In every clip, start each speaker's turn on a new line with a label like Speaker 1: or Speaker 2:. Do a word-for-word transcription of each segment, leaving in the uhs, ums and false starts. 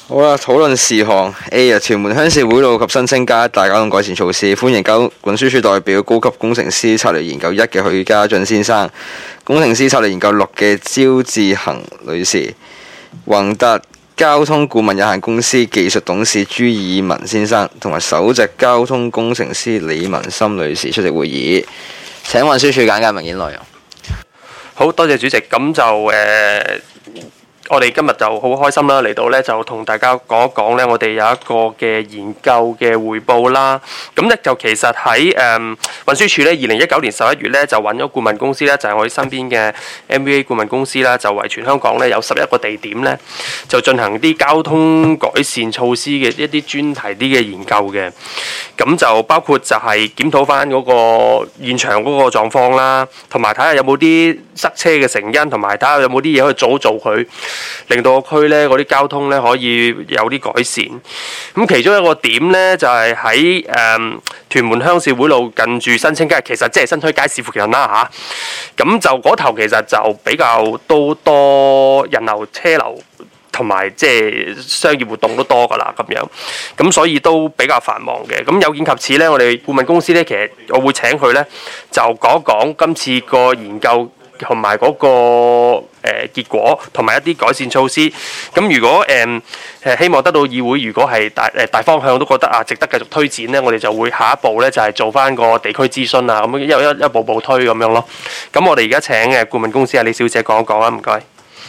Speaker 1: 好啦，討論事項 A 啊，屯門鄉事會路及新青街一帶交通改善措施，歡迎交運輸署代表高級工程師策略研究一嘅許家俊先生，工程師策略研究六嘅招志恒女士，宏達交通顧問有限公司技術董事朱以文先生，同埋首席交通工程師李文心女士出席會議。請運輸署簡介文件內容。
Speaker 2: 好多謝主席，咁就誒。呃我哋今日就好開心啦，嚟到呢就同大家講一講呢，我哋有一個嘅研究嘅彙報啦。咁呢就其實喺誒、嗯、運輸署呢，二零一九年十一月呢就揾咗顧問公司呢，就係、是、我哋身邊嘅 M V A 顧問公司啦，就為全香港呢有十一個地點呢，就進行啲交通改善措施嘅一啲專題啲嘅研究嘅。咁就包括就係檢討翻嗰個現場嗰個狀況啦，同埋睇下有冇啲塞車嘅成因，同埋睇下有冇啲嘢可以早做佢。令到個區呢嗰啲交通呢可以有啲改善。咁其中一個點呢，就係喺誒屯門鄉事會路近住新青街，其實即係新墟街市附近啦嚇。咁就嗰頭其實就比較都多人流車流，同埋即係商業活動都多㗎啦咁樣。咁所以都比較繁忙嘅。咁有見及此呢，我哋顧問公司呢，其實我會請佢呢，就講一講今次個研究。同埋嗰個誒、呃、結果，同埋一啲改善措施。咁如果誒誒、呃、希望得到議會，如果係大誒、呃、大方向都覺得啊值得繼續推展呢，我哋就會下一步呢，就係、是、做翻個地區諮詢啊，咁一一一步步推咁樣咯。咁我哋而家請誒顧問公司啊李小姐講一講啦，唔該。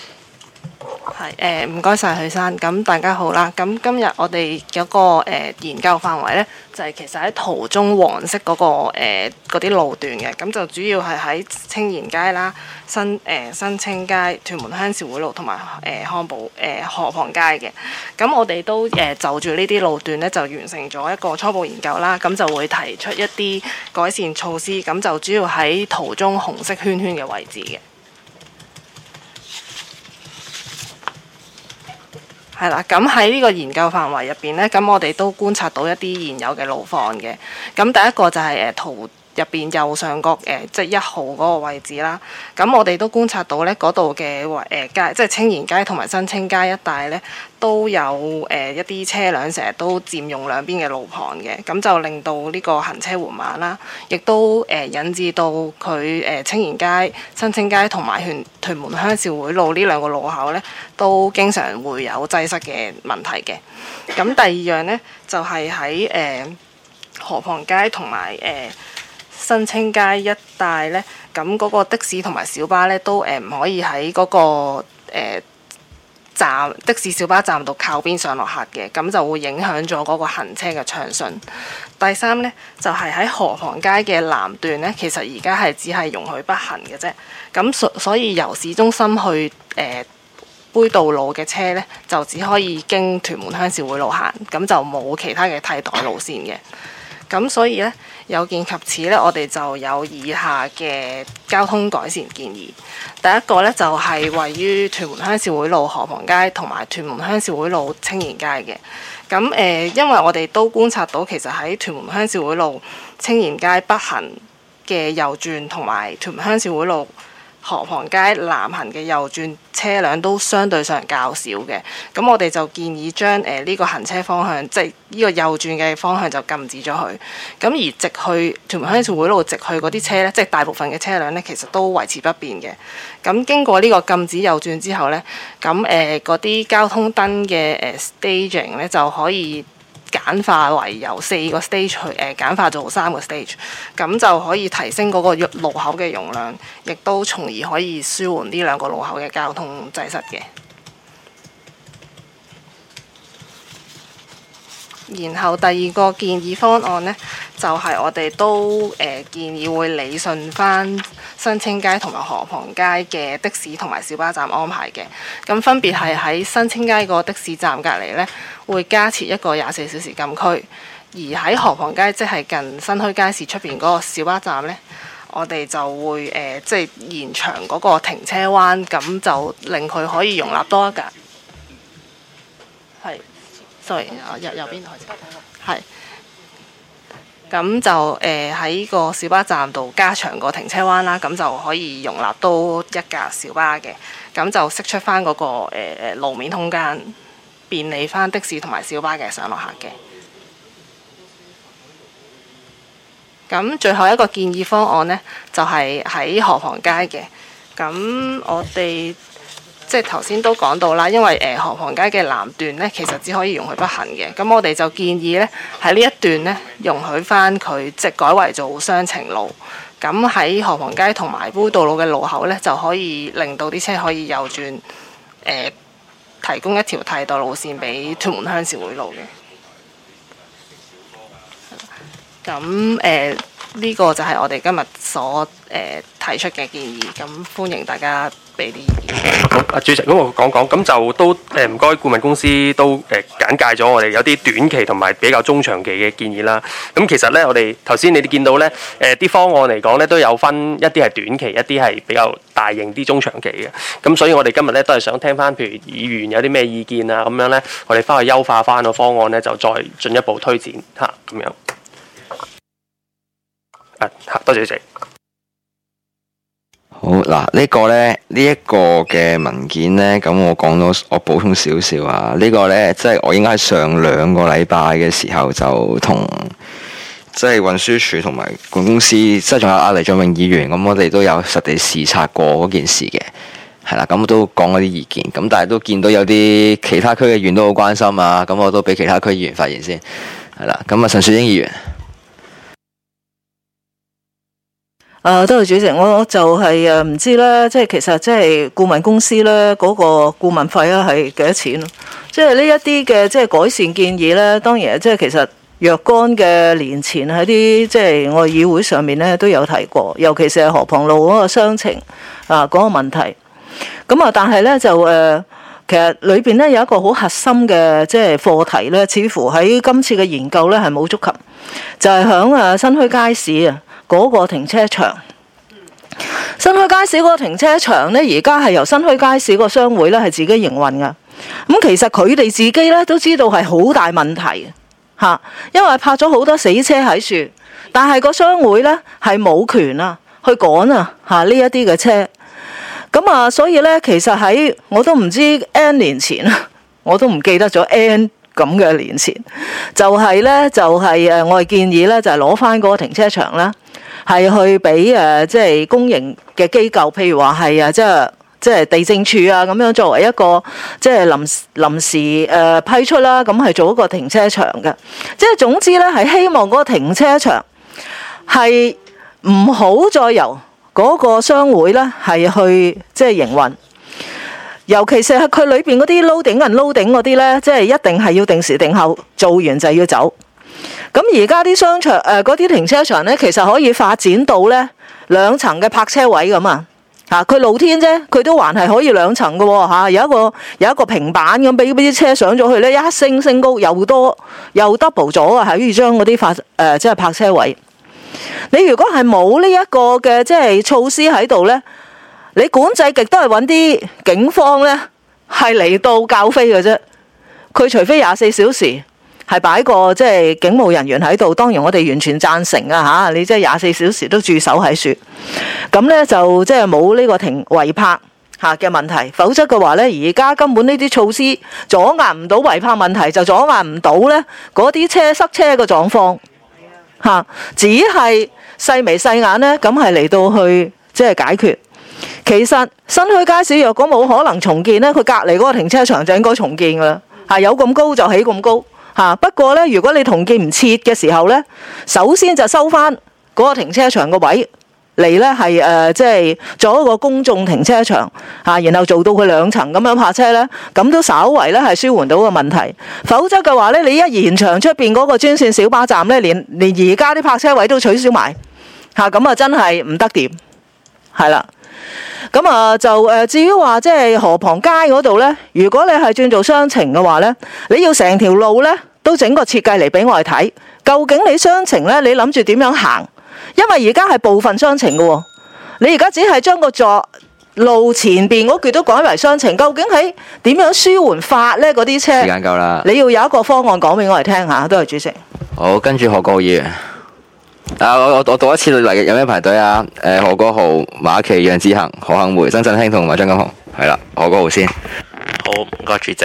Speaker 3: 係誒，唔該晒許生。咁大家好啦。咁今日我哋有個誒、呃、研究範圍呢，就係、是、其實喺圖中黃色嗰、那個誒嗰啲路段嘅。咁就主要係喺青賢街啦、新誒、呃、新青街、屯門鄉事會路同埋誒康寶誒河旁街嘅。咁我哋都誒、呃、就住呢啲路段呢，就完成咗一個初步研究啦。咁就會提出一啲改善措施。咁就主要喺圖中紅色圈圈嘅位置嘅。係啦，咁喺呢個研究範圍入邊呢，咁我哋都觀察到一啲現有嘅路況嘅。咁第一個就係誒圖入邊右上角誒，即係一號嗰個位置啦。咁我哋都觀察到呢嗰度嘅誒街，即係青賢街同埋新青街一帶呢，都有誒一啲車輛成日都佔用兩邊嘅路旁嘅，咁就令到呢個行車緩慢啦，亦都誒引致到佢誒青賢街、新青街同埋屯屯門鄉事會路呢兩個路口呢，都經常會有擠塞嘅問題嘅。咁第二樣呢，就係喺誒河旁街同埋誒新青街一帶呢，咁嗰個的士同埋小巴呢，都誒唔可以喺嗰、嗰個誒、呃站的士小巴站度靠邊上落客嘅，咁就會影響咗嗰個行車嘅暢順。第三呢，就係、是、喺河旁街嘅南段呢，其實而家係只係容許北行嘅啫。咁所所以由市中心去誒、呃、杯渡路嘅車呢，就只可以經屯門鄉事會路行，咁就冇其他嘅替代路線嘅。咁所以呢，有見及此呢，我哋就有以下嘅交通改善建議。第一個呢，就係、是、位於屯門鄉事會路河旁街同埋屯門鄉事會路青賢街嘅。咁誒、呃，因為我哋都觀察到，其實喺屯門鄉事會路青賢街北行嘅右轉同埋屯門鄉事會路河旁街南行嘅右轉車輛都相對上較少嘅，咁我哋就建議將誒呢個行車方向，即係呢個右轉嘅方向就禁止咗佢。咁而直去屯門鄉事會路直去嗰啲車呢，即係大部分嘅車輛呢，其實都維持不變嘅。咁經過呢個禁止右轉之後呢，咁誒嗰啲交通燈嘅誒 staging 呢就可以簡化為由四個 stage 去誒簡化做三個 stage， 咁就可以提升嗰個路口嘅容量，亦都從而可以舒緩呢兩個路口嘅交通擠塞嘅。然後第二個建議方案呢，就係、是、我哋都誒、呃、建議會理順翻新青街同埋河旁街嘅的，的士同埋小巴站安排嘅。咁分別係喺新青街個的士站隔離呢，會加設一個廿四小時禁區，而喺河旁街即係近新墟街市出邊嗰個小巴站呢，我哋就會誒、呃、即係延長嗰個停車彎，咁就令佢可以容納多一架。係。sorry， 右右邊開始，係，咁就誒喺個小巴站度加長個停車彎啦，咁就可以容納多一架小巴嘅，咁就釋出翻嗰、那個誒誒、呃、路面空間，變便利翻的士同埋小巴嘅上落客嘅。咁最後一個建議方案呢，就係喺河旁街嘅。咁我哋即係頭先都講到啦，因為誒、呃、河旁街嘅南段呢，其實只可以容許北行嘅。咁我哋就建議呢，喺呢一段呢，容許翻佢即係改為做雙程路。咁喺河旁街同埋杯渡路嘅路口呢，就可以令到啲車可以右轉誒、呃，提供一條替代路線俾屯門鄉事會路嘅。咁誒呢個就係我哋今日所誒、呃、提出嘅建議，咁歡迎大家俾啲意見。
Speaker 2: 好，阿主席，咁我講講，咁就都誒唔該顧問公司都誒、呃、簡介咗我哋有啲短期同埋比較中長期嘅建議啦。咁其實咧，我哋頭先你哋見到咧，誒、呃、啲方案嚟講咧都有分一啲係短期，一啲係比較大型啲中長期嘅。咁所以我哋今日咧都係想聽翻，譬如議員有啲咩意見啊，咁樣咧，我哋翻去優化翻個方案咧，就再進一步推展嚇咁樣。啊，多謝主席。
Speaker 1: 好嗱，呢個呢，呢一個嘅文件呢，咁我講咗，我補充少少啊。呢個呢，即係我應該喺上兩個禮拜嘅時候就同即係運輸署同埋管公司，即係仲有阿黎俊榮議員，咁我哋都有實地視察過嗰件事嘅，係啦，咁都講咗啲意見，咁但係都見到有啲其他區嘅議員都好關心啊，咁我都俾其他區議員發言先，係啦，咁啊陳樹英議員。
Speaker 4: 誒，多謝主席，我就係誒唔知咧，即係其實即係顧問公司咧嗰個顧問費咧係幾多錢咯？即係呢一啲嘅即係改善建議咧，當然即係其實若干嘅年前喺啲即係我哋議會上面咧都有提過，尤其是係河旁路嗰個雙程啊嗰個問題。咁啊，但係咧就誒，其實裏邊咧有一個好核心嘅即係課題咧，似乎喺今次嘅研究咧係冇觸及，就係響誒新墟街市啊。嗰個停車場，新墟街市嗰個停車場呢，而家係由新墟街市個商會呢係自己營運噶。咁其實佢哋自己呢都知道係好大問題嚇，因為泊咗好多死車喺樹，但係個商會呢係冇權啊去趕啊嚇呢一啲嘅車。咁啊，所以呢，其實喺我都唔知 N 年前啊，我都唔記得咗 N。咁嘅年前，就係、是、咧，就係、是、誒，我哋建議咧，就係攞翻嗰個停車場啦，係去俾誒，即係公營嘅機構，譬如話係啊，即係即係地政處啊，咁樣作為一個即係臨臨時誒、呃、批出啦，咁係做一個停車場嘅。即係總之咧，係希望嗰個停車場係唔好再由嗰個商會咧係去即係營運。尤其是係佢裏邊嗰啲 loading 人 loading 嗰啲咧，即係一定係要定時定候做完就要走。咁而家啲商場誒嗰啲停車場咧，其實可以發展到咧兩層嘅泊車位咁啊！嚇，佢露天啫，佢都還係可以兩層嘅喎嚇。有一個有一個平板咁，俾啲車上咗去咧，一升升高又多又 double 咗啊！係可以將嗰啲發誒即係泊車位。你如果係冇呢一個嘅即係措施喺度咧，你管制極都係揾啲警方呢，係嚟到教飛嘅啫。佢除非廿四小時係擺個即係警務人員喺度，當然我哋完全贊成啊嚇！你即係廿四小時都駐守喺樹，咁呢就即係冇呢個停違泊嚇嘅問題。否則嘅話呢，而家根本呢啲措施阻壓唔到違泊問題，就阻壓唔到呢嗰啲車塞車嘅狀況嚇，只係細眉細眼呢，咁係嚟到去即係解決。其實新墟街市若果冇可能重建呢，佢隔離嗰個停車場就應該重建噶啦。嚇，有咁高就起咁高嚇。不過呢，如果你重建唔切嘅時候呢，首先就收翻嗰個停車場個位嚟呢，係誒即係做一個公眾停車場嚇，然後做到佢兩層咁樣泊車呢，咁都稍為呢係舒緩到個問題。否則嘅話呢，你一延長出邊嗰個專線小巴站呢，連連而家啲泊車位都取消埋嚇，咁啊真係唔得掂，係啦。咁啊，就誒至於話即係河旁街嗰度呢，如果你係轉做雙程嘅話呢，你要成條路呢都整個設計嚟俾我哋睇。究竟你雙程呢，你諗住點樣行？因為而家係部分雙程嘅喎，你而家只係將個座路前邊嗰橛都改為雙程，究竟喺點樣舒緩法呢？嗰啲車
Speaker 1: 時間夠啦，
Speaker 4: 你要有一個方案講俾我哋聽下。多謝主席。
Speaker 1: 好，跟住何國議員。啊！我我我讀一次嚟，有咩排隊啊？誒、呃，何國豪、馬琪、楊志恒、何幸梅、曾振興同埋張錦雄，係啦，何國豪先。
Speaker 5: 好，唔該主席。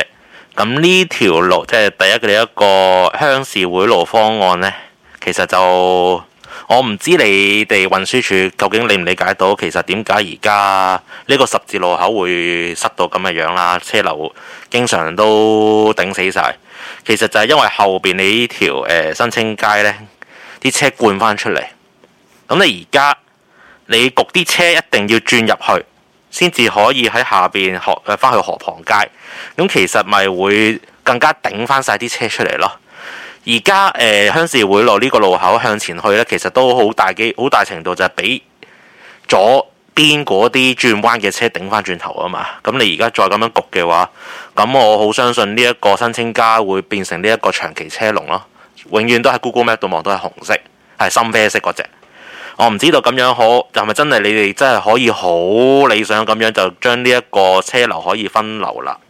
Speaker 5: 咁呢條路即係第一嘅一個鄉事會路方案呢，其實就我唔知你哋運輸署究竟理唔理解到，其實點解而家呢個十字路口會塞到咁嘅樣啦，車流經常都頂死晒。其實就係因為後邊你呢條誒新青街呢啲車灌翻出嚟，咁你而家你焗啲車一定要轉入去，先至可以喺下邊河誒翻去河旁街，咁其實咪會更加頂翻晒啲車出嚟咯。而家誒鄉事會路呢個路口向前去呢，其實都好大機好大程度就係俾左邊嗰啲轉彎嘅車頂翻轉頭啊嘛。咁你而家再咁樣焗嘅話，咁我好相信呢一個新青街會變成呢一個長期車龍咯，永遠都喺 Google Map 度望到係紅色，係深啡色嗰隻。我唔知道咁樣可係咪真係你哋真係可以好理想咁樣就將呢一個車流可以分流啦。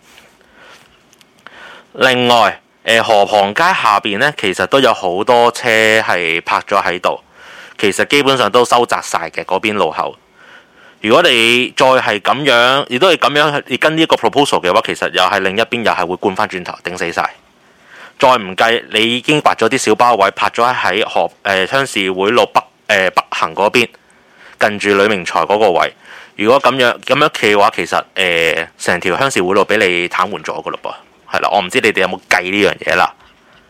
Speaker 5: 另外，誒河旁街下邊呢，其實都有好多車係泊咗喺度，其實基本上都收窄晒嘅嗰邊路口。如果你再係咁樣，亦都係咁樣，你跟呢個 proposal 嘅話，其實又係另一邊又係會灌翻轉頭頂死晒。再唔計你已經掘咗啲小巴位，泊咗喺河誒鄉事會路北。誒北行嗰邊近住呂明才嗰個位，如果咁樣咁樣企嘅話，其實誒成、呃、條鄉事會路俾你癱瘓咗噶嘞噃，係啦，我唔知你哋有冇計呢樣嘢啦。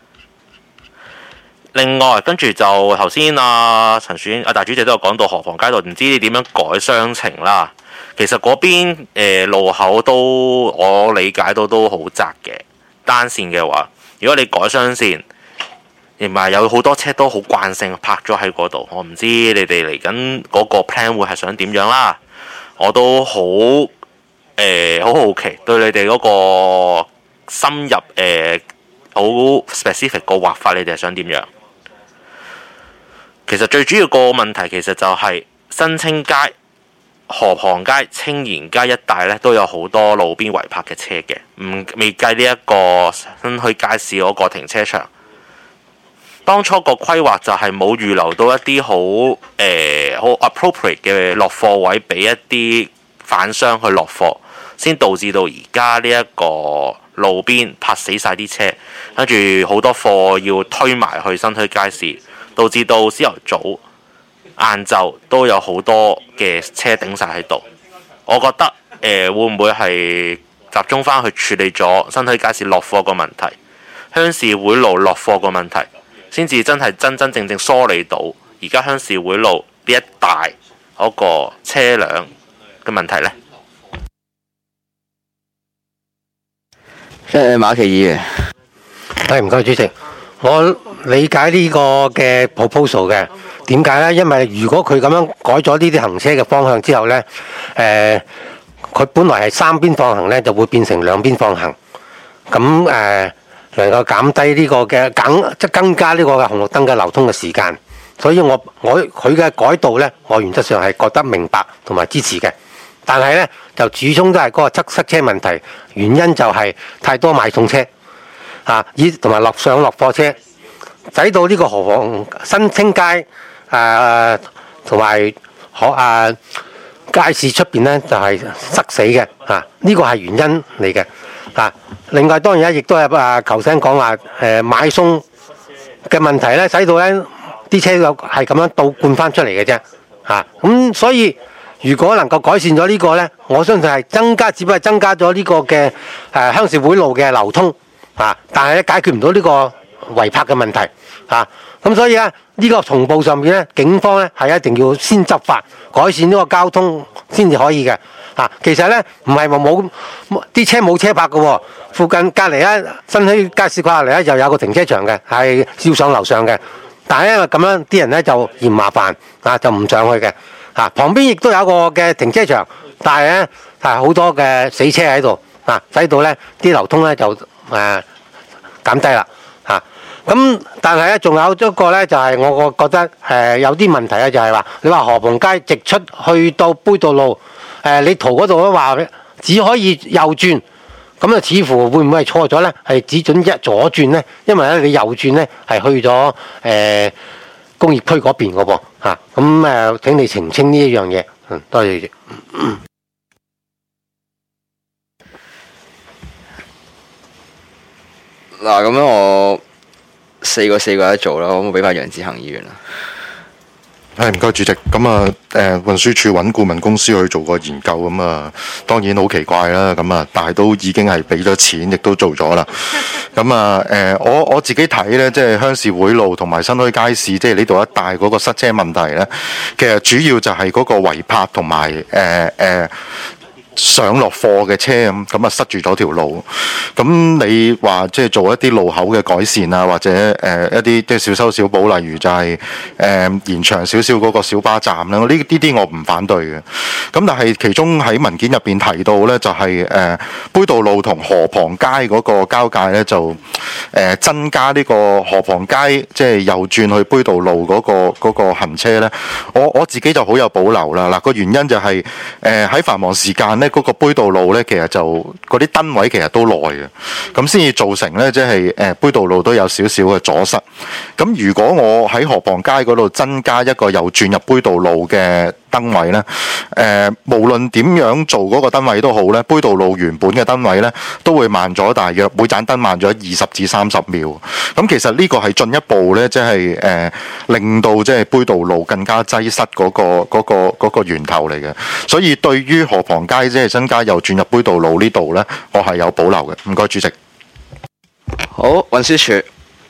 Speaker 5: 另外，跟住就頭先阿陳樹英阿大主席都有講到河旁街道，唔知你點樣改雙程啦。其實嗰邊、呃、路口都我理解到都好窄嘅，單線嘅話，如果你改雙線。同埋有好多車都好慣性泊咗喺嗰度，我唔知你哋嚟緊嗰個 plan 會係想點樣啦。我都好誒好好奇對你哋嗰個深入誒好、呃、specific 個畫法，你哋係想點樣？其實最主要個問題其實就係新青街、河旁街、青賢街一帶咧都有好多路邊違泊嘅車嘅，唔未計呢一個新墟街市嗰個停車場。當初個規劃就係冇預留到一啲好誒好 appropriate 嘅落貨位俾一啲販商去落貨，先導致到而家呢一個路邊泊死晒啲車，跟住好多貨要推埋去新墟街市，導致到朝頭早、晏晝都有好多嘅車頂晒喺度。我覺得誒、呃、會唔會係集中翻去處理咗新墟街市落貨個問題，鄉事會路落貨個問題？先至真係真真正正梳理到而家鄉事會路呢一帶嗰個車輛嘅問題呢。
Speaker 1: 誒馬其議員，
Speaker 6: 係唔該主席，我理解呢個嘅 proposal 嘅點解呢？因為如果佢咁樣改咗呢啲行車嘅方向之後呢，誒、呃、佢本來係三邊放行呢，就會變成兩邊放行，咁誒。呃能夠減低呢個嘅減即係增加呢個嘅紅綠燈嘅流通嘅時間，所以我我佢嘅改道呢，我原則上係覺得明白同埋支持嘅。但係呢，就始終都係嗰個塞塞車問題，原因就係太多買餸車啊，以同埋落上落貨車，使到呢個河旁新青街誒同埋可誒街市出邊呢，就係、是、塞死嘅啊！呢個係原因嚟嘅。啊！另外當然咧，亦都係啊，頭先講話誒買餸嘅問題咧，使到咧啲車有係咁樣倒灌翻出嚟嘅啫。嚇咁，所以如果能夠改善咗呢個咧，我相信係增加，只不過係增加咗呢個嘅誒鄉事會路嘅流通啊，但係咧解決唔到呢個違泊嘅問題啊。咁所以咧，呢個同步上面咧，警方咧係一定要先執法，改善呢個交通先至可以嘅。啊，其實咧唔係話冇啲車冇車泊嘅喎，附近隔離咧新墟街市隔離咧就有個停車場嘅，係要上樓上嘅。但係因為咁樣啲人咧就嫌麻煩，啊就唔上去嘅。啊，旁邊亦都有一個嘅停車場，但係咧係好多嘅死車喺度，啊使到咧啲流通咧就誒、呃、減低啦。嚇咁，但係咧仲有一個咧就係、是、我覺得誒、呃、有啲問題咧，就係話你話河旁街直出去到杯渡路。誒、呃，你圖嗰度都話只可以右轉，咁啊，似乎會唔會係錯咗呢？係只準一左轉呢？因為咧，你右轉呢係去咗誒、呃、工業區嗰邊嘅噃嚇。咁、啊、誒，請你澄清呢一樣嘢。嗯，多謝。
Speaker 1: 嗱，咁樣我四個四個一做啦，可唔可以俾翻楊子恒議員啊？
Speaker 7: 係唔該主席，咁啊誒運輸署揾顧問公司去做個研究，咁啊當然好奇怪啦，咁啊但係都已經係俾咗錢，亦都做咗啦。咁啊誒我我自己睇呢，即係鄉事會路同埋新墟街市，即係呢度一帶嗰個塞車問題呢，其實主要就係嗰個違泊同埋誒誒上落貨嘅車咁，咁啊塞住咗條路。咁你話即係做一啲路口嘅改善啊，或者誒、呃、一啲即係小修小補，例如就係、是、誒、呃、延長少少嗰個小巴站啦。呢呢啲我唔反對嘅。咁但係其中喺文件入邊提到咧，就係、是、誒、呃、杯渡路同河旁街嗰個交界咧，就誒、呃、增加呢個河旁街即係右轉去杯渡路嗰、那個嗰、那個行車咧。我我自己就好有保留啦。嗱、個原因就係誒喺繁忙時間咧，嗰、那個杯渡路咧，其實就嗰啲燈位其實都耐嘅。咁先至造成咧，即係誒杯渡路都有少少嘅阻塞。咁如果我喺河旁街嗰度增加一個右轉入杯渡路嘅燈位咧，誒、呃、無論點樣做嗰個燈位都好咧，杯渡路原本嘅燈位咧都會慢咗大約每盞燈慢咗二十至三十秒。咁其實呢個係進一步咧，即係誒令到即係杯渡路更加擠塞嗰、個嗰、個嗰、個源頭嚟嘅。所以對於河旁街即係增加右轉入杯渡路呢度咧，我係有保留嘅。唔該主席。
Speaker 1: 好，運輸署。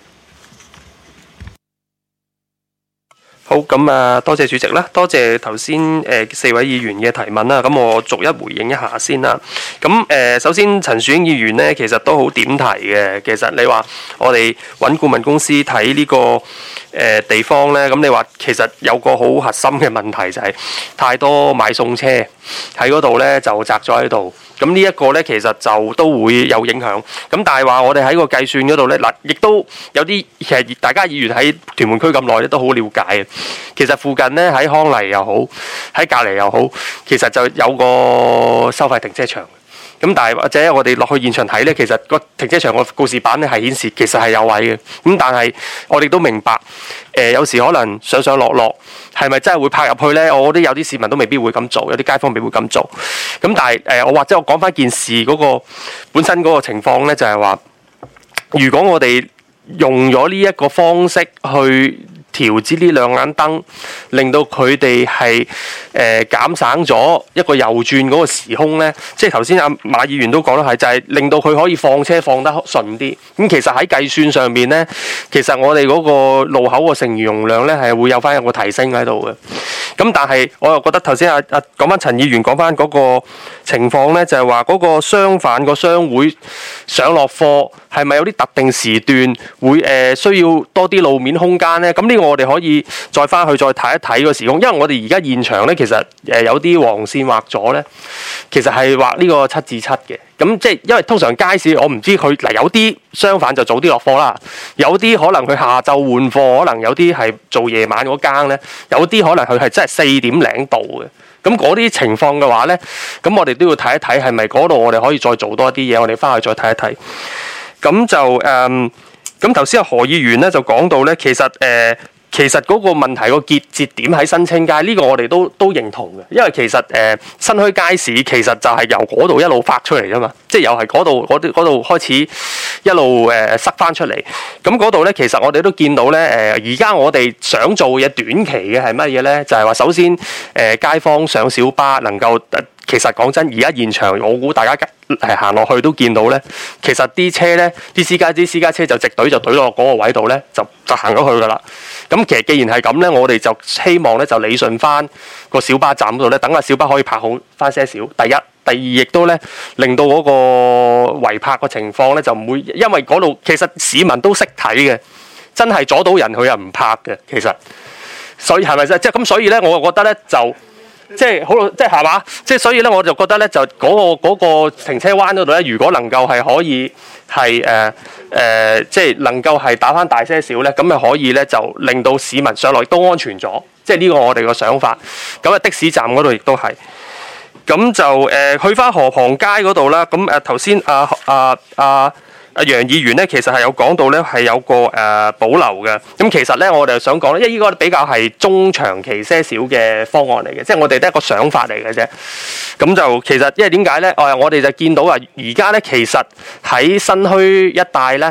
Speaker 2: 好，咁啊，多謝主席啦，多謝頭先誒四位議員嘅提問啦，咁我逐一回應一下先啦。咁誒、呃，首先陳樹英議員呢，其實都好點題嘅。其實你話我哋揾顧問公司睇呢、這個誒、呃、地方呢，咁你話其實有個好核心嘅問題就係、是、太多買餸車喺嗰度呢，就擲咗喺度。咁呢一個呢，其實就都會有影響。咁但係話我哋喺個計算嗰度呢，嗱，亦都有啲其實大家議員喺屯門區咁耐咧，都好了解嘅。其實附近呢，喺康麗又好，喺隔離又好，其實就有個收費停車場。咁但係或者我哋落去現場睇呢，其實個停車場個告示板呢係顯示其實係有位嘅。咁但係我哋都明白，誒、呃、有時可能上上落落係咪真係會泊入去呢？我覺得有啲市民都未必會咁做，有啲街坊未必會咁做。咁但係誒、呃，我或者我講翻件事嗰、嗰個本身嗰個情況呢，就係、係、話，如果我哋用咗呢一個方式去調節呢兩盞燈，令到佢哋係誒減省咗一個右轉嗰個時空呢。即係頭先阿馬議員都講得係，就係、是、令到佢可以放車放得順啲。咁其實喺計算上面呢，其實我哋嗰個路口個剩餘容量呢係會有翻一個提升喺度嘅。咁但係我又覺得頭先阿阿講翻陳議員講翻嗰個情況呢，就係話嗰個商販個商會上落貨係咪有啲特定時段會誒、呃、需要多啲路面空間呢？咁呢個我哋可以再翻去再睇一睇個時空，因為我哋而家現場呢，其實誒有啲黃線畫咗呢，其實係畫呢個七至七嘅。咁即係因為通常街市我唔知佢嗱，有啲商販就早啲落貨啦，有啲可能佢下晝換貨，可能有啲係做夜晚嗰間呢，有啲可能佢係真係四點零度嘅。咁嗰啲情況嘅話呢，咁我哋都要睇一睇係咪嗰度我哋可以再做多一啲嘢，我哋翻去再睇一睇。咁就誒，咁頭先阿何議員呢就講到呢，其實誒。呃其實嗰個問題個結節點喺新青街，呢、這個我哋都都認同嘅，因為其實誒、呃、新墟街市其實就係由嗰度一路發出嚟啫嘛，即係又係嗰度嗰啲嗰度開始一路誒、呃、塞翻出嚟。咁嗰度咧，其實我哋都見到咧誒，而家我哋想做嘅短期嘅係乜嘢咧？就係、是、話首先誒、呃、街坊上小巴能夠。呃其實講真，而家現場我估大家係行落去都見到咧，其實啲車咧，啲私家啲私家車就直隊就隊落嗰個位度咧，就就行咗去噶啦。咁其實既然係咁咧，我哋就希望咧就理順翻個小巴站度咧，等個小巴可以泊好翻些少。第一，第二亦都咧令到嗰個違泊個情況咧就唔會，因為嗰度其實市民都識睇嘅，真係阻到人佢又唔泊嘅。其實，所以係咪先？即係咁，所以咧我就覺得咧就。即係好，即係係嘛？即係所以咧，我就覺得咧，就嗰個嗰個停車灣嗰度咧，如果能夠係可以係誒誒，即係能夠係打返大些少咧，咁咪可以咧，就令到市民上來都安全咗。即係呢個我哋個想法。咁啊，的士站嗰度亦都係。咁就誒去返河旁街嗰度啦。咁誒頭先阿阿阿阿楊議員咧，其實係有講到咧，係有個誒、呃、保留嘅。咁其實咧，我哋想講咧，因為呢個比較係中長期些少嘅方案嚟嘅，即係我哋都係一個想法嚟嘅啫。咁就其實因為點解咧？誒，我哋就見到啊，而家咧其實喺新墟一帶咧，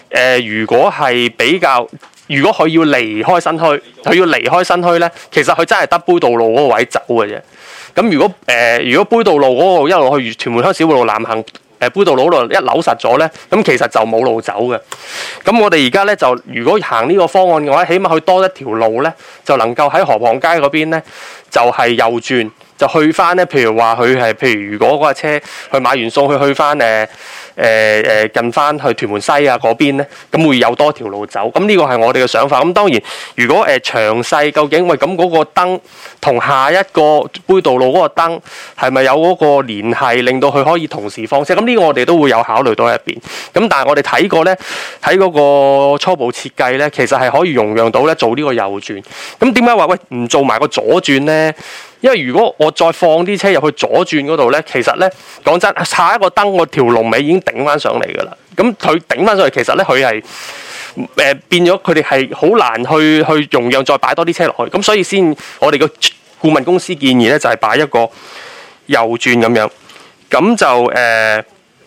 Speaker 2: 呃，如果係比較，如果佢要離開新墟，佢要離開新墟咧，其實佢真係得杯渡路嗰個位走嘅啫。咁如果誒、呃，如果杯渡路嗰個一路去屯門鄉小會路南行，誒、呃、杯渡路嗰度一扭實咗咧，咁其實就冇路走嘅。咁我哋而家咧就如果行呢個方案嘅話，起碼去多一條路咧，就能夠喺河旁街嗰邊咧，就係、是、右轉。就去翻咧，譬如話佢係，譬如如果嗰架車去買完餸，佢去翻誒誒誒近翻去屯門西啊嗰邊咧，咁會有多條路走。咁呢個係我哋嘅想法。咁當然，如果誒、呃、詳細究竟喂咁嗰個燈同下一個杯渡路嗰個燈係咪有嗰個聯繫，令到佢可以同時放車？咁呢個我哋都會有考慮到入邊。咁但係我哋睇過咧，睇嗰個初步設計咧，其實係可以容讓到咧做呢個右轉。咁點解話喂唔做埋個左轉咧？因為如果我再放啲車入去左轉嗰度咧，其實咧講真，下一個燈個條龍尾已經頂翻上嚟㗎啦。咁佢頂翻上嚟，其實咧佢係誒變咗，佢哋係好難去去容讓再擺多啲車落去。咁所以先我哋個顧問公司建議咧，就係、是、擺一個右轉咁樣。咁就誒係、呃、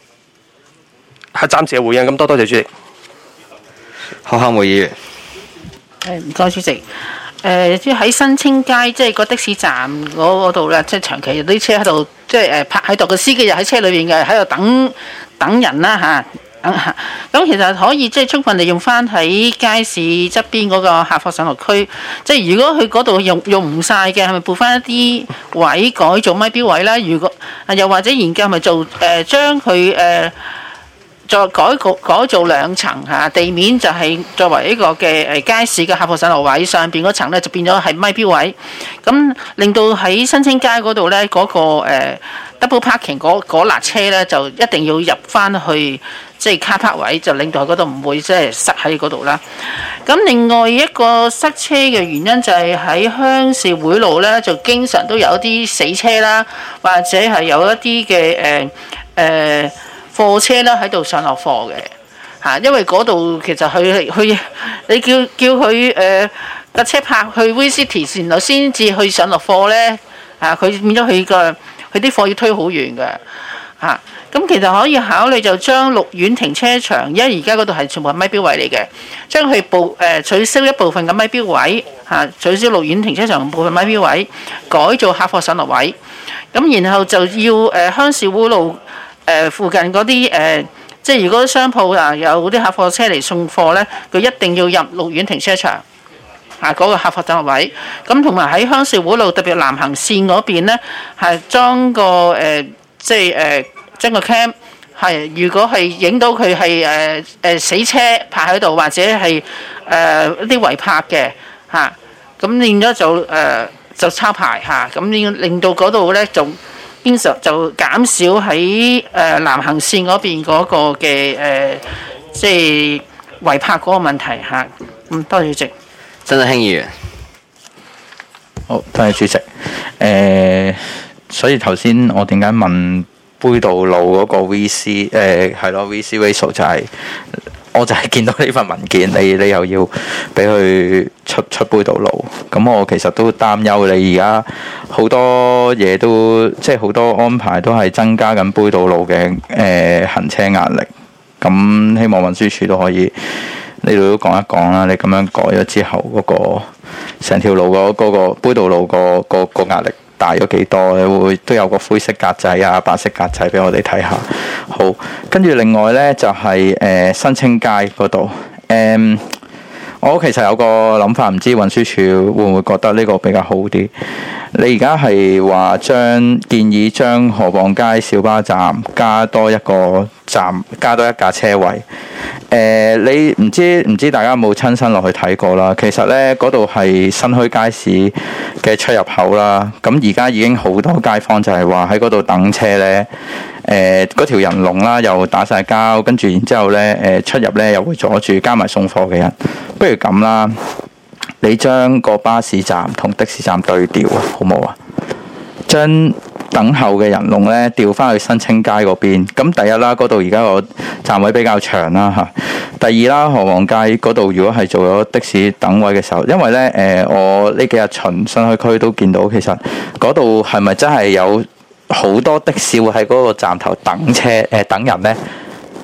Speaker 2: 暫時嘅回應。咁多多謝主席。
Speaker 1: 何孝梅議員。
Speaker 8: 誒唔該主席。誒即係喺新清街，即係個的士站嗰度咧，即係長期有啲車喺度，即係誒泊喺度，個司機又喺車裏邊嘅，喺度等等人啦嚇。咁、啊、其實可以即係充分利用翻喺街市側邊嗰個客貨上落區。即係如果佢嗰度用用唔晒嘅，係咪撥翻一啲位改做咪標位啦？如果又或者研究係咪做誒、呃、將佢誒？呃再改局改造兩層嚇，地面就係作為一個嘅誒街市嘅客貨上落位，上邊嗰層咧就變咗係咪標位，咁令到喺新清街嗰度咧嗰個誒 double parking 嗰嗰列車咧就一定要入翻去即係 car park 位，就令到嗰度唔會即係塞喺嗰度啦。咁另外一個塞車嘅原因就係喺鄉事會路咧，就經常都有啲死車啦，或者係有一啲嘅誒誒。呃貨車啦喺度上落貨嘅嚇，因為嗰度其實佢佢你叫叫佢誒架車泊去 V City 然後先至去上落貨咧嚇，佢變咗佢個佢啲貨要推好遠嘅嚇。咁其實可以考慮就將綠苑停車場，因為而家嗰度係全部係咪標位嚟嘅，將佢部誒取消一部分嘅咪標位嚇，取消綠苑停車場部分咪標位，改做客貨上落位。咁然後就要誒鄉事會路。誒附近嗰啲誒，即係如果商鋪啊有啲客貨車嚟送貨咧，佢一定要入綠苑停車場啊嗰、那個客貨站位。咁同埋喺鄉事會路特別南行線嗰邊咧，係裝個誒、呃，即係誒將個 cam 係，如果係影到佢係誒誒死車泊喺度，或者係誒、呃、一啲違泊嘅嚇，咁變咗就誒、呃、就抄牌嚇，咁、啊、令令到嗰度咧就。經常就減少喺誒、呃、南行線嗰邊嗰個嘅誒、呃，即係違泊嗰個問題嚇。嗯，多謝主席。
Speaker 1: 曾振興議員。
Speaker 9: 好，多謝主席。誒、呃，所以頭先我點解問杯渡路嗰個 V C 誒係咯 V C ratio 就係、是。我就係見到呢份文件，你你又要俾佢出出杯渡路，咁我其實都擔憂你而家好多嘢都即係好多安排都係增加緊杯渡路嘅誒、呃、行車壓力，咁希望運輸署都可以你哋都講一講啦。你咁樣改咗之後，嗰、嗰個成條路嗰、嗰個杯渡路、嗰個、嗰個壓力大咗幾多？你會都有個灰色格仔啊、白色格仔俾我哋睇下。好，跟住另外呢，就係、是、誒、呃、新清街嗰度誒，我其實有個諗法，唔知運輸署會唔會覺得呢個比較好啲？你而家係話將建議將河傍街小巴站加多一個站，加多一架車位。誒、呃，你唔知唔知大家有冇親身落去睇過啦？其實呢，嗰度係新墟街市嘅出入口啦。咁而家已經好多街坊就係話喺嗰度等車呢。誒嗰、呃、條人龍啦，又打晒膠，跟住然之後呢，誒、呃、出入呢又會阻住，加埋送貨嘅人。不如咁啦，你將個巴士站同的士站對調啊，好冇啊？將等候嘅人龍呢調翻去新清街嗰邊。咁第一啦，嗰度而家個站位比較長啦嚇。第二啦，河傍街嗰度如果係做咗的士等位嘅時候，因為呢，誒、呃、我呢幾日巡新墟區都見到，其實嗰度係咪真係有好多的士會喺嗰個站頭等車誒、呃、等人呢？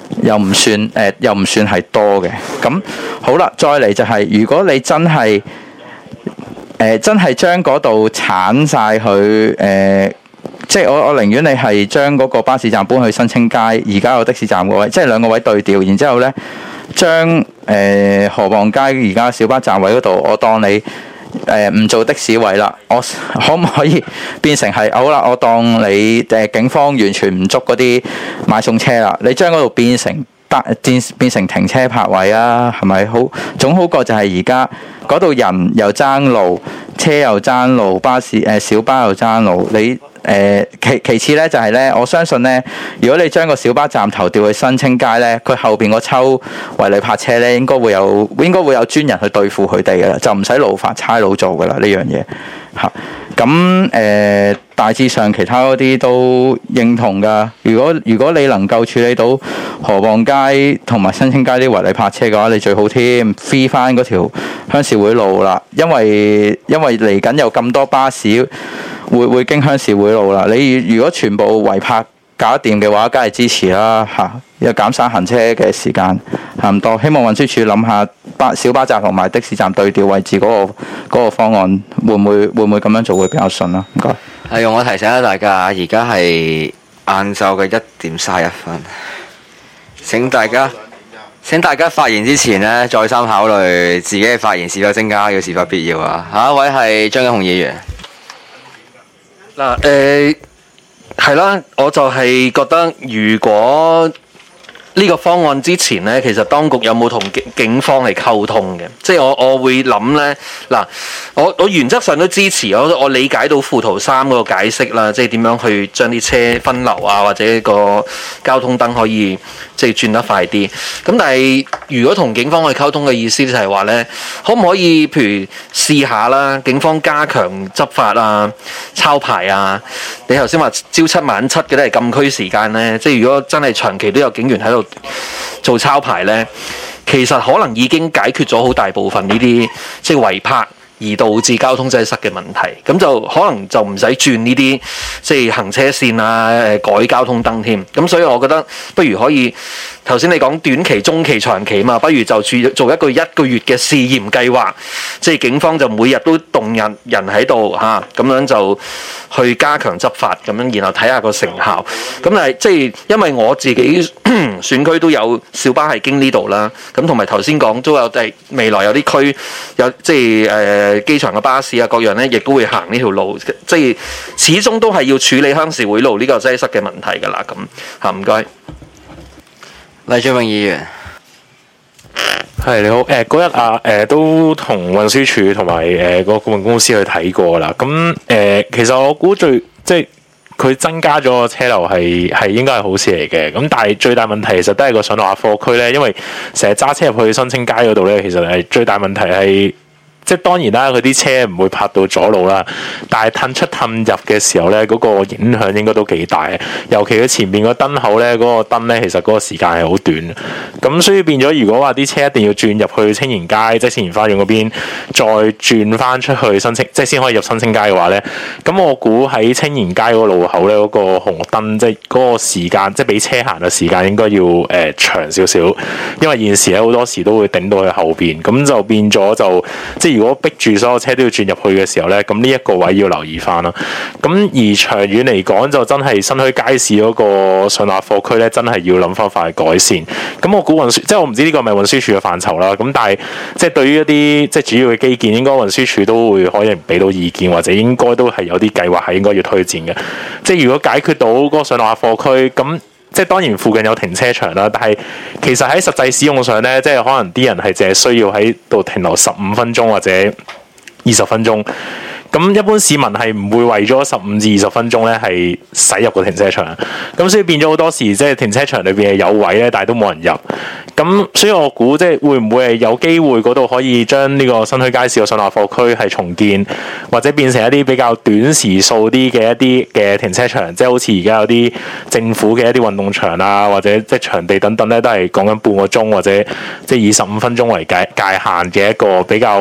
Speaker 9: 又唔算誒、呃，又唔算係多嘅。咁好啦，再嚟就係、是、如果你真係誒、呃、真係將嗰度剷晒佢誒，即係我我寧願你係將嗰個巴士站搬去新青街，而家有的士站嗰位，即係兩個位對調，然之後呢，將誒、呃、河傍街而家小巴站位嗰度，我當你。誒唔、呃、做的士位啦，我可唔可以變成係好啦？我當你誒、呃、警方完全唔捉嗰啲買餸車啦，你將嗰度變成變變成停車泊位啊？係咪好總好過就係而家嗰度人又爭路，車又爭路，巴士誒、呃、小巴又爭路，你？誒、呃、其其次咧就係、是、咧，我相信咧，如果你將個小巴站頭調去新青街咧，佢後邊個抽違例泊車咧，應該會有應該會有專人去對付佢哋嘅啦，就唔使勞煩差佬做嘅啦呢樣嘢嚇。咁、啊、誒、呃、大致上其他嗰啲都認同㗎。如果如果你能夠處理到河傍街同埋新青街啲違例泊車嘅話，你最好添 free 翻嗰條鄉事會路啦，因為因為嚟緊有咁多巴士。會會經鄉事會路啦。你如果全部違泊搞掂嘅話，梗係支持啦嚇，又減省行車嘅時間差唔多。希望運輸署諗下巴小巴站同埋的士站對調位置嗰、嗰個嗰個方案，會唔會會唔會咁樣做會比較順啦？唔該。
Speaker 1: 係用我提醒下大家，而家係晏晝嘅一點三十一分。請大家請大家發言之前呢，再三考慮自己嘅發言是否增加，要是否必要啊！下一位係張欣雄議員。
Speaker 10: 嗱，誒係啦，我就係覺得，如果呢個方案之前呢，其實當局有冇同警警方係溝通嘅？即係我我會諗呢，嗱，我我原則上都支持，我我理解到附圖三嗰個解釋啦，即係點樣去將啲車分流啊，或者個交通燈可以即係轉得快啲。咁但係如果同警方去溝通嘅意思就係話呢，可唔可以譬如試下啦，警方加強執法啊、抄牌啊？你頭先話朝七晚七嘅都係禁區時間呢，即係如果真係長期都有警員喺度做抄牌呢，其實可能已經解決咗好大部分呢啲即係違泊而導致交通擠塞嘅問題，咁就可能就唔使轉呢啲即係行車線啊、誒改交通燈添。咁所以我覺得不如可以頭先你講短期、中期、長期嘛，不如就做做一個一個月嘅試驗計劃，即係警方就每日都動人人喺度嚇，咁樣就去加強執法，咁樣然後睇下個成效。咁但係即係因為我自己選區都有小巴係經呢度啦，咁同埋頭先講都有第未來有啲區有即係誒。呃誒機場嘅巴士啊，各樣咧，亦都會行呢條路，即係始終都係要處理鄉事會路呢個擠塞嘅問題㗎啦。咁嚇唔該，
Speaker 1: 黎俊榮議員，
Speaker 11: 係你好。誒嗰日啊，誒、呃、都同運輸署同埋誒個顧問公司去睇過啦。咁誒、呃，其實我估最即係佢增加咗個車流係係應該係好事嚟嘅。咁但係最大問題其實都係個上落客貨區咧，因為成日揸車入去新青街嗰度咧，其實係最大問題係。即係當然啦，佢啲車唔會泊到左路啦，但係褪出褪入嘅時候咧，嗰、那個影響應該都幾大。尤其佢前面個燈口咧，嗰、那個燈咧，其實嗰個時間係好短。咁所以變咗，如果話啲車一定要轉入去青年街，即係青年花園嗰邊，再轉翻出去新青，即係先可以入新青街嘅話咧，咁我估喺青年街嗰個路口咧，嗰、那個紅綠燈即係嗰個時間，即係俾車行嘅時間應該要誒、呃、長少少，因為現時咧好多時都會頂到去後邊，咁就變咗就即係。如果逼住所有車都要轉入去嘅時候呢，咁呢一個位要留意翻啦。咁而長遠嚟講，就真係新墟街市嗰個上落貨區呢，真係要諗方法去改善。咁我估運輸，即係我唔知呢個係咪運輸署嘅範疇啦。咁但係即係對於一啲即係主要嘅基建，應該運輸署都會可以俾到意見，或者應該都係有啲計劃係應該要推薦嘅。即係如果解決到嗰個上落貨區，咁即係當然附近有停車場啦，但係其實喺實際使用上咧，即係可能啲人係淨係需要喺度停留十五分鐘或者二十分鐘。咁一般市民係唔會為咗十五至二十分鐘咧係駛入個停車場，咁所以變咗好多時即係停車場裏邊係有位咧，但係都冇人入。咁所以我估即係會唔會係有機會嗰度可以將呢個新墟街市嘅上落貨區係重建，或者變成一啲比較短時數啲嘅一啲嘅停車場，即係好似而家有啲政府嘅一啲運動場啊，或者即係場地等等咧，都係講緊半個鐘或者即係以十五分鐘為界界限嘅一個比較平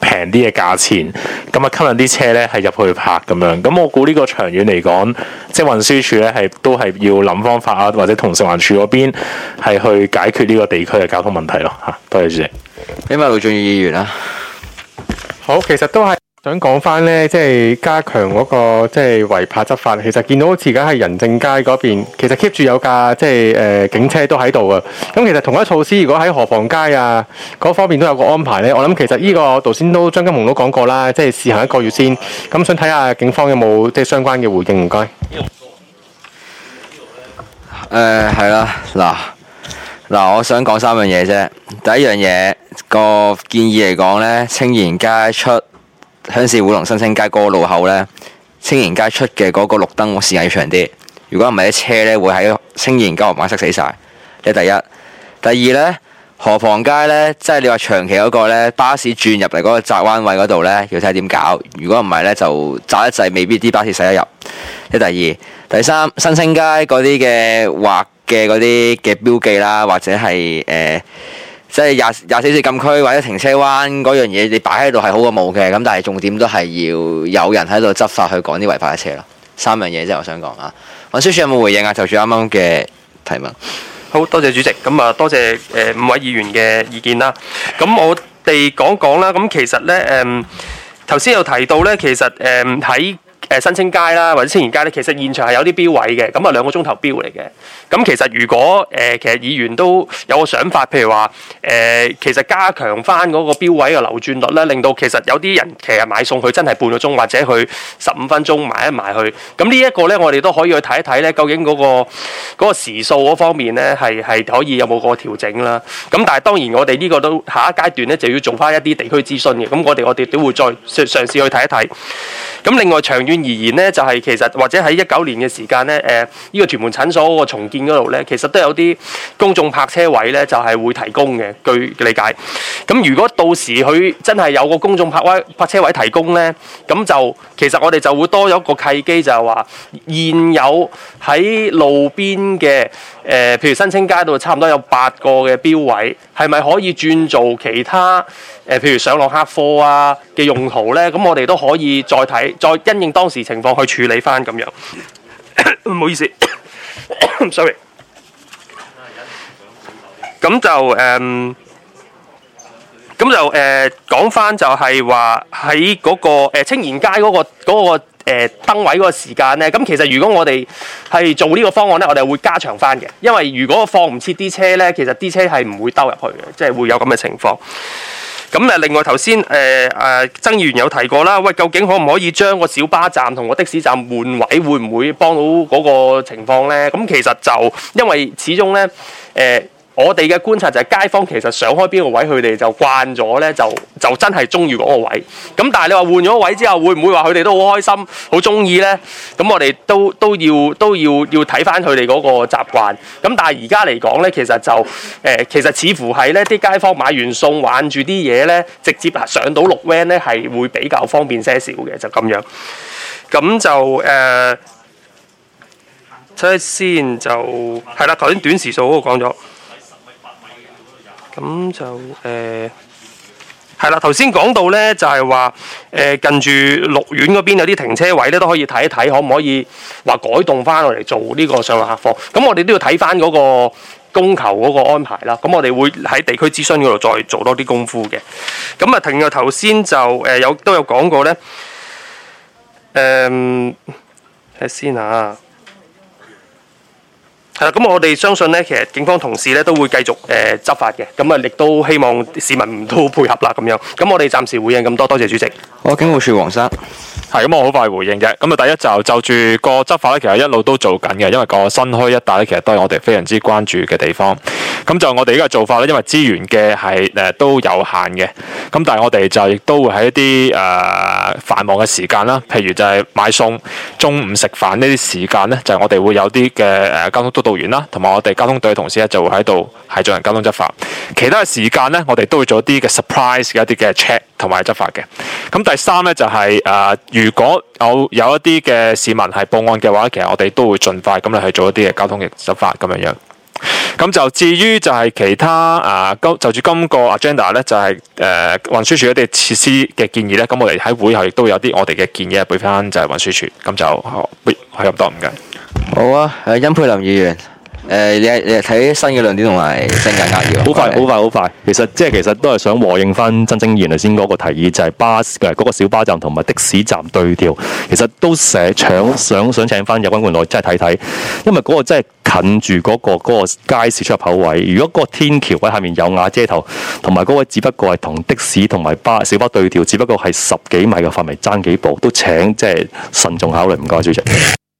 Speaker 11: 平啲嘅價錢，咁啊吸引啲車咧係入去泊咁樣。咁我估呢個長遠嚟講，即係運輸署咧係都係要諗方法啊，或者同食環署嗰邊係去解決呢個地區嘅交通問題咯嚇。多謝主席。
Speaker 1: 俾埋盧俊義議員啦。
Speaker 12: 好，其實都係想講翻咧，即係加強嗰個即係違泊執法。其實見到好似而家喺仁政街嗰邊，其實 keep 住有架即係誒警車都喺度啊。咁其實同一措施，如果喺河房街啊嗰方面都有個安排咧，我諗其實呢個頭先都張金雄都講過啦，即係試行一個月先。咁想睇下警方有冇即係相關嘅回應，唔該。
Speaker 1: 誒係啦，嗱嗱，我想講三樣嘢啫。第一樣嘢個建議嚟講咧，青賢街出鄉事會同新青街嗰個路口咧，青賢街出嘅嗰個綠燈時間要長啲。如果唔係啲車咧會喺青賢街河旁塞死晒。呢第一。第二咧，河房街咧，即係你話長期嗰個咧，巴士轉入嚟嗰個窄彎位嗰度咧，要睇下點搞。如果唔係咧，就窄一滯，未必啲巴士駛得入。呢第二。第三，新青街嗰啲嘅畫嘅嗰啲嘅標記啦，或者係誒。呃即係廿廿四小時禁區或者停車灣嗰樣嘢，你擺喺度係好過冇嘅。咁但係重點都係要有人喺度執法去趕啲違法嘅車咯。三樣嘢啫，我想講啊。運輸署有冇回應啊？就住啱啱嘅提問。
Speaker 2: 好多謝主席，咁啊多謝誒、呃、五位議員嘅意見啦。咁我哋講講啦。咁其實咧誒頭先有提到咧，其實誒喺誒新青街啦，或者青賢街咧，其實現場係有啲標位嘅，咁啊兩個鐘頭標嚟嘅。咁其實如果誒、呃、其實議員都有個想法，譬如話誒、呃、其實加強翻嗰個標位嘅流轉率咧，令到其實有啲人其實買餸佢真係半個鐘或者佢十五分鐘買一買去。咁呢一個咧，我哋都可以去睇一睇咧，究竟嗰、嗰個嗰、嗰個時數嗰方面咧係係可以有冇個調整啦。咁但係當然我哋呢個都下一階段咧就要做翻一啲地區諮詢嘅。咁我哋我哋都會再嘗試去睇一睇。咁另外長遠而言呢，就係、是、其實或者喺一九年嘅時間呢，誒、呃、呢、這個屯門診所嗰個重建嗰度呢，其實都有啲公眾泊車位呢，就係、是、會提供嘅。據理解，咁如果到時佢真係有個公眾泊位泊車位提供呢，咁就其實我哋就會多咗一個契機，就係話現有喺路邊嘅誒、呃，譬如新青街度差唔多有八個嘅標位，係咪可以轉做其他？誒，譬如上落客貨啊嘅用途咧，咁我哋都可以再睇，再因應當時情況去處理翻咁樣。唔好意思，sorry。咁就誒，咁、嗯、就誒講翻就係話喺嗰個誒青賢街嗰、嗰個嗰、嗰個誒燈位嗰個時間咧，咁其實如果我哋係做呢個方案咧，我哋會加長翻嘅，因為如果放唔切啲車咧，其實啲車係唔會兜入去嘅，即係會有咁嘅情況。咁誒，另外頭先誒誒曾議員有提過啦，喂，究竟可唔可以將個小巴站同個的士站換位，會唔會幫到嗰個情況咧？咁其實就因為始終咧誒。呃我哋嘅觀察就係街坊其實上開邊個位，佢哋就慣咗咧，就就真係中意嗰個位。咁但係你話換咗位之後，會唔會話佢哋都好開心、好中意咧？咁我哋都都要都要要睇翻佢哋嗰個習慣。咁但係而家嚟講咧，其實就誒、呃，其實似乎係咧啲街坊買完餸，玩住啲嘢咧，直接上到綠 van 咧，係會比較方便些少嘅，就咁樣。咁就誒。呃睇下先就係啦，頭先短時數嗰個講咗，咁就誒係啦。頭先講到咧，就係話誒近住綠苑嗰邊有啲停車位咧，都可以睇一睇，可唔可以話改動翻落嚟做呢個上落客貨？咁我哋都要睇翻嗰個供求嗰個安排啦。咁我哋會喺地區諮詢嗰度再做多啲功夫嘅。咁啊，停咗頭先就誒有都有講過咧，誒睇下先啊。係啦，咁我哋相信咧，其實警方同事咧都會繼續誒、呃、執法嘅，咁啊亦都希望市民都配合啦咁樣。咁我哋暫時回應咁多，多謝主席。
Speaker 1: 好，警務處黃生。
Speaker 11: 係咁，我好快回應嘅。咁啊，第一就就住個執法咧，其實一路都做緊嘅，因為個新墟一帶咧，其實都係我哋非常之關注嘅地方。咁就我哋呢個做法咧，因為資源嘅係誒都有限嘅。咁但係我哋就亦都會喺一啲誒、呃、繁忙嘅時間啦，譬如就係買餸、中午食飯呢啲時間咧，就係、是、我哋會有啲嘅誒交通督導員啦，同埋我哋交通隊嘅同事咧就會喺度係進行交通執法。其他嘅時間咧，我哋都會做啲嘅 surprise 嘅一啲嘅 check 同埋執法嘅。咁第三咧就係、是、誒、呃，如果有有一啲嘅市民係報案嘅話，其實我哋都會盡快咁嚟去做一啲嘅交通嘅執法咁樣樣。 咁就至於就係其他啊，今就住今個 agenda 咧，就係誒運輸署一啲設施嘅建議咧。咁我哋喺會後亦都有啲我哋嘅建議俾翻就係運輸署。咁就係咁多，唔該。
Speaker 1: 好啊，誒殷沛林議員。誒，你係你係睇新嘅論點同埋新嘅扼要？
Speaker 13: 好快，好快，好快。其實即係其實都係想和應翻真正議員頭先嗰個提議，就係巴士嘅嗰個小巴站同埋的士站對調。其實都成搶想想請翻有關官來真係睇睇，因為嗰個真係近住嗰個嗰個街市出入口位。如果嗰個天橋位下面有瓦遮頭，同埋嗰位只不過係同的士同埋巴小巴對調，只不過係十幾米嘅範圍爭幾步，都請即係慎重考慮。唔該，主席。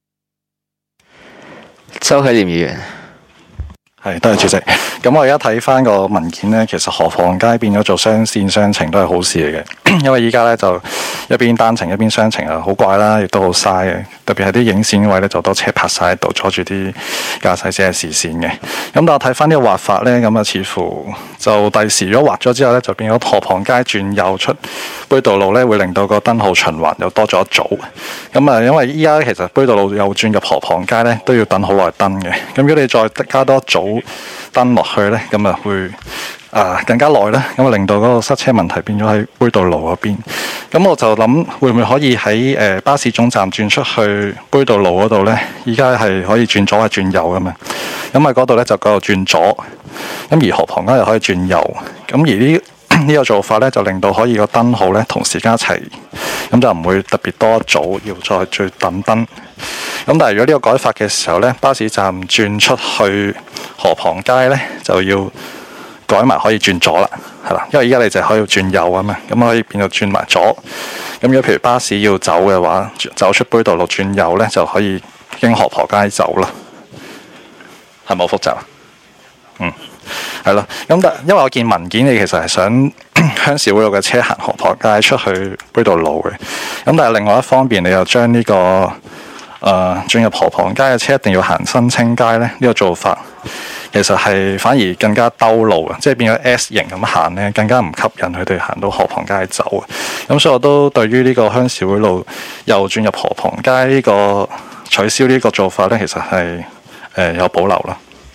Speaker 1: 周啟廉議員。
Speaker 14: 係，多謝主席。咁我而家睇翻個文件呢，其實河房街變咗做雙線雙程都係好事嚟嘅，因為依家呢，就一邊單程一邊雙程啊，好怪啦，亦都好嘥嘅。特別係啲影線位呢，就多車泊晒喺度，阻住啲駕駛者嘅視線嘅。咁但我睇翻呢個畫法呢，咁啊似乎就第時如果畫咗之後呢，就變咗河旁街轉右出杯渡路呢，會令到個燈號循環又多咗一組。咁啊，因為依家其實杯渡路又轉入河旁街呢，都要等好耐燈嘅。咁如果你再加多一組燈落去呢，咁啊會啊更加耐啦，咁啊令到嗰個塞車問題變咗喺杯渡路嗰邊。咁我就諗會唔會可以喺誒、呃、巴士總站轉出去杯渡路嗰度呢？依家係可以轉左或轉右噶嘛？咁啊嗰度呢，就嗰度轉左，咁而河旁街又可以轉右。咁而呢呢個做法呢，就令到可以個燈號呢同時間一齊，咁就唔會特別多一組要再再等燈。咁但係如果呢個改法嘅時候呢，巴士站轉出去河旁街呢，就要改埋可以轉左啦，係啦，因為依家你就可以轉右啊嘛，咁可以變到轉埋左。咁如果譬如巴士要走嘅話，走出杯渡路轉右呢，就可以經河旁街走啦。係咪好複雜啊？嗯，係咯。咁但因為我見文件你其實係想鄉事會路嘅車行河旁街出去杯渡路嘅，咁但係另外一方面你又將呢、這個誒、呃、進入河旁街嘅車一定要行新清街咧，呢、這個做法其實係反而更加兜路啊，即係變咗 S 型咁行咧，更加唔吸引佢哋行到河旁街走啊。咁所以我都對於呢個鄉事會路又轉入河旁街呢個取消呢個做法咧，其實係誒、呃、有保留啦。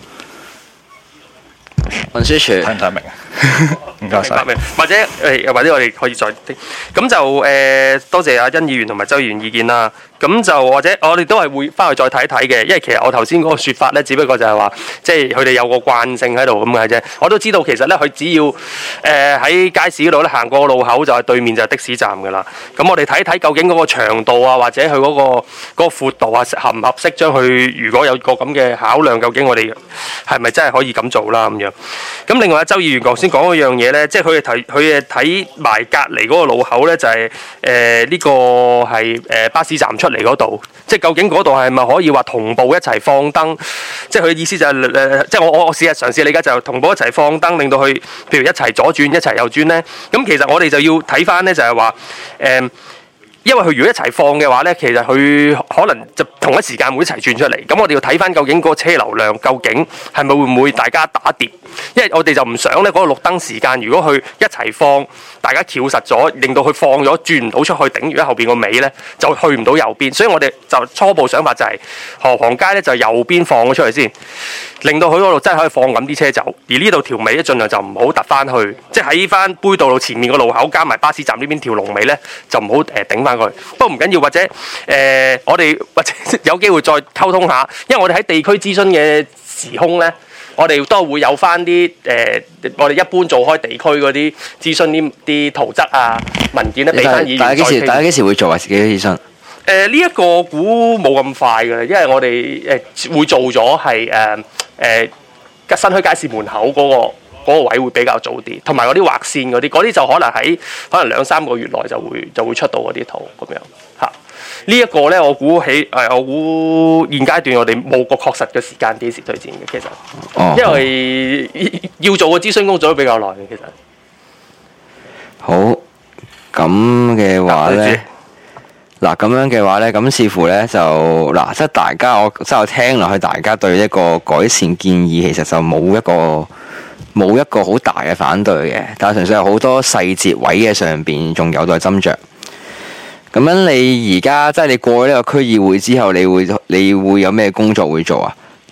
Speaker 1: 運輸署
Speaker 14: 睇唔睇明啊？唔該晒。
Speaker 2: 或者誒，或者我哋可以再咁就誒、呃，多謝阿殷議員同埋周議員意見啦。咁就或者我哋都係會翻去再睇一睇嘅，因為其實我頭先嗰個説法咧，只不過就係話，即係佢哋有個慣性喺度咁嘅啫。我都知道其實咧，佢只要誒喺、呃、街市嗰度咧行過個路口，就係對面就係的士站噶啦。咁我哋睇一睇究竟嗰個長度啊，或者佢嗰、嗰個嗰、嗰個闊度啊，合唔合適將佢如果有個咁嘅考量，究竟我哋係咪真係可以咁做啦咁樣？咁另外阿周議員頭先講嗰樣嘢咧，即係佢哋睇佢誒睇埋隔離嗰個路口咧，就係誒呢個係誒、呃、巴士站出嚟嗰度，即係究竟嗰度係咪可以話同步一齊放燈？即係佢意思就係、是、誒、呃，即係我我我試下嘗試理解就係同步一齊放燈，令到佢譬如一齊左轉一齊右轉咧。咁其實我哋就要睇翻咧，就係話誒。因為佢如果一齊放嘅話呢，其實佢可能就同一時間會一齊轉出嚟。咁我哋要睇翻究竟嗰個車流量究竟係咪會唔會大家打碟？因為我哋就唔想呢嗰個綠燈時間，如果佢一齊放，大家翹實咗，令到佢放咗轉唔到出去，頂住喺後邊個尾呢，就去唔到右邊。所以我哋就初步想法就係河旁街呢，就右邊放咗出去先，令到佢嗰度真係可以放緊啲車走。而呢度條尾咧，盡量就唔好突翻去，即係喺翻杯渡路前面個路口加埋巴士站呢邊條龍尾呢，就唔好誒頂翻。不過唔緊要，或者誒、呃，我哋或者有機會再溝通下，因為我哋喺地區諮詢嘅時空咧，我哋都會有翻啲誒，我哋一般做開地區嗰啲諮詢啲啲圖則啊文件咧，俾翻議員。大家幾時？大家幾時會做啊？自己諮詢？誒呢一個估冇咁快嘅，因為我哋誒、呃、會做咗係誒誒新墟街市門口嗰、嗰個。嗰個位會比較早啲，同埋嗰啲劃線嗰啲，嗰啲就可能喺可能兩三個月內就會就會出到嗰啲圖咁樣嚇。這個、呢一個咧，我估起誒，我估現階段我哋冇個確實嘅時間幾時推薦嘅，其實，哦、因為要做個諮詢工作都比較耐嘅，其實。
Speaker 1: 好，咁嘅話咧，嗱咁樣嘅話咧，咁似乎咧就嗱，即係大家我即係我聽落去，大家對一個改善建議其實就冇一個。冇一個好大嘅反對嘅，但係純粹係好多細節位嘅上邊仲有待斟酌。咁樣你而家即係你過咗呢個區議會之後，你會你會有咩工作會做啊？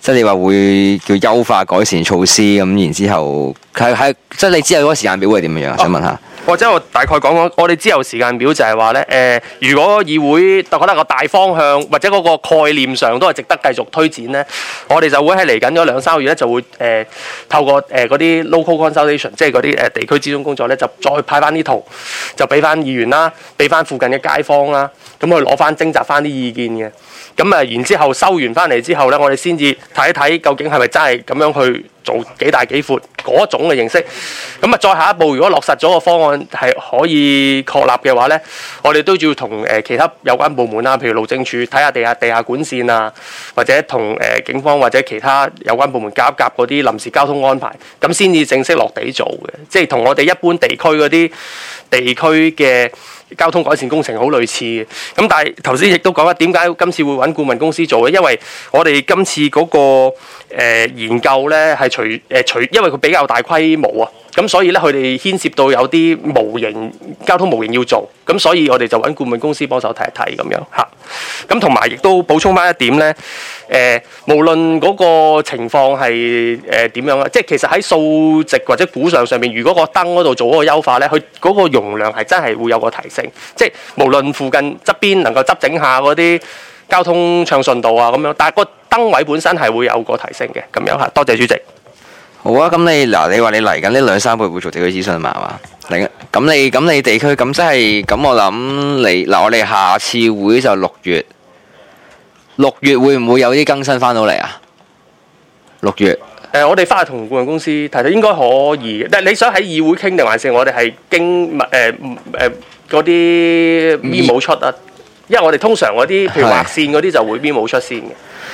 Speaker 1: 即係你話會叫優化改善措施咁，然之後係係即係你之後嗰個時間表會點樣樣？想問下。
Speaker 2: 或者我大概講講，我哋之後時間表就係話咧，誒、呃，如果議會覺得個大方向或者嗰個概念上都係值得繼續推展咧，我哋就會喺嚟緊嗰兩三個月咧，就會誒、呃、透過誒嗰啲 local consultation，即係嗰啲誒地區諮詢工作咧，就再派翻啲圖，就俾翻議員啦，俾翻附近嘅街坊啦，咁去攞翻徵集翻啲意見嘅。咁啊，然之後收完翻嚟之後咧，我哋先至睇一睇究竟係咪真係咁樣去做幾大幾闊嗰種嘅形式。咁啊，再下一步，如果落實咗個方案係可以確立嘅話咧，我哋都要同誒其他有關部門啊，譬如路政署睇下地下地下管線啊，或者同誒警方或者其他有關部門夾一夾嗰啲臨時交通安排，咁先至正式落地做嘅。即係同我哋一般地區嗰啲地區嘅交通改善工程好類似嘅，咁但係頭先亦都講啦，點解今次會揾顧問公司做嘅？因為我哋今次嗰、那個、呃、研究咧係隨誒隨，因為佢比較大規模啊，咁所以咧佢哋牽涉到有啲模型交通模型要做，咁所以我哋就揾顧問公司幫手睇一睇咁樣嚇。咁同埋亦都補充翻一點咧，誒、呃、無論嗰個情況係誒點樣啦，即係其實喺數值或者估上上面，如果個燈嗰度做嗰個優化咧，佢嗰個容量係真係會有個提升，即係無論附近側邊能夠執整下嗰啲交通暢順度啊咁樣，但係個燈位本身係會有個提升嘅咁樣嚇。多謝主席。
Speaker 1: 好啊，咁你嗱，你話你嚟緊呢兩三個月會做地區諮詢嘛？係嘛？嚟緊，咁你咁你地區咁即係咁，我諗你嗱，我哋下次會就六月，六月會唔會有啲更新翻到嚟啊？六月，誒、
Speaker 2: 呃，我哋翻去同顧問公司睇睇，應該可以。但係你想喺議會傾定還是我哋係經誒誒嗰啲 memo 出啊？因為我哋通常嗰啲譬如劃線嗰啲就會 memo 出先嘅。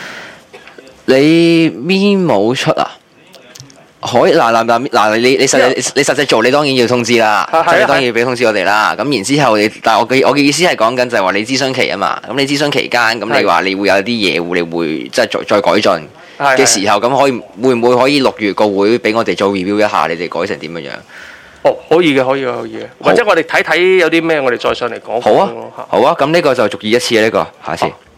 Speaker 1: 你 memo 出啊？可以嗱嗱嗱嗱，你你實際你實際做，你當然要通知啦，即係你當然要俾通知我哋啦。咁然之後你，但係我嘅我嘅意思係講緊就係話你諮詢期啊嘛。咁你諮詢期間，咁你話你會有啲嘢，你會即係再再改進嘅時候，咁可以會唔會可以六月個會俾我哋做 review 一下，你哋改成點樣樣？
Speaker 2: 哦，可以嘅，可以嘅，可以嘅。或者我哋睇睇有啲咩，我哋再上嚟講。
Speaker 1: 好啊，好啊，咁呢個就逐意一次啊，呢個下次。